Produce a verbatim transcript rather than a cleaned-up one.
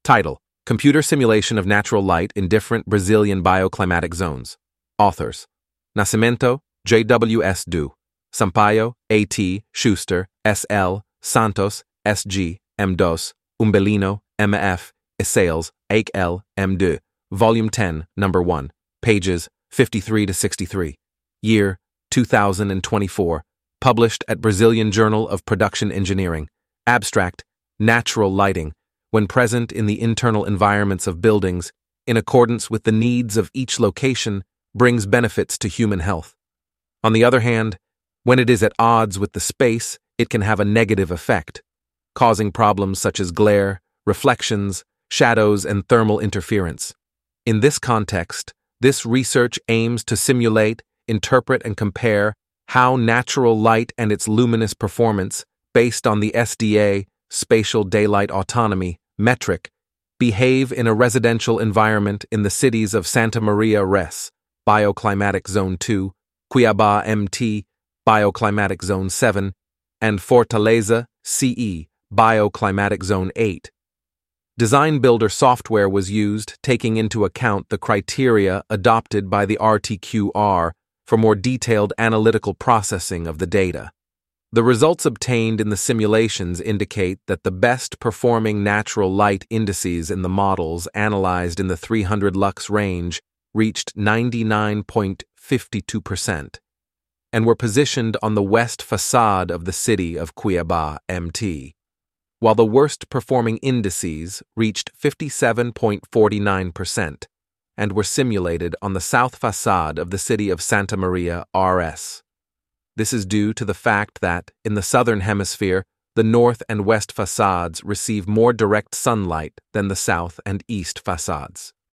Title: Computer Simulation of Natural Light in Different Brazilian Bioclimatic Zones. Authors: Nascimento, J W S Du, Sampaio, A T, Schuster, S L, Santos, S G, M dos, Umbelino, M F, Essayals, A C L, M deux, Volume ten, Number one, pages fifty-three to sixty-three. Year two thousand twenty-four. Published at Brazilian Journal of Production Engineering. Abstract: Natural lighting, when present in the internal environments of buildings, in accordance with the needs of each location, brings benefits to human health. On the other hand, when it is at odds with the space, it can have a negative effect, causing problems such as glare, reflections, shadows, and thermal interference. In this context, this research aims to simulate, interpret, and compare how natural light and its luminous performance, based on the S D A, Spatial Daylight Autonomy, metric, behave in a residential environment in the cities of Santa Maria Res, Bioclimatic Zone two, Cuiabá M T, Bioclimatic Zone seven, and Fortaleza, C E, Bioclimatic Zone eight. Design Builder software was used, taking into account the criteria adopted by the R T Q R for more detailed analytical processing of the data. The results obtained in the simulations indicate that the best performing natural light indices in the models analyzed in the three hundred lux range reached ninety-nine point five two percent and were positioned on the west facade of the city of Cuiabá M T, while the worst performing indices reached fifty-seven point four nine percent and were simulated on the south facade of the city of Santa Maria R S. This is due to the fact that, in the southern hemisphere, the north and west facades receive more direct sunlight than the south and east facades.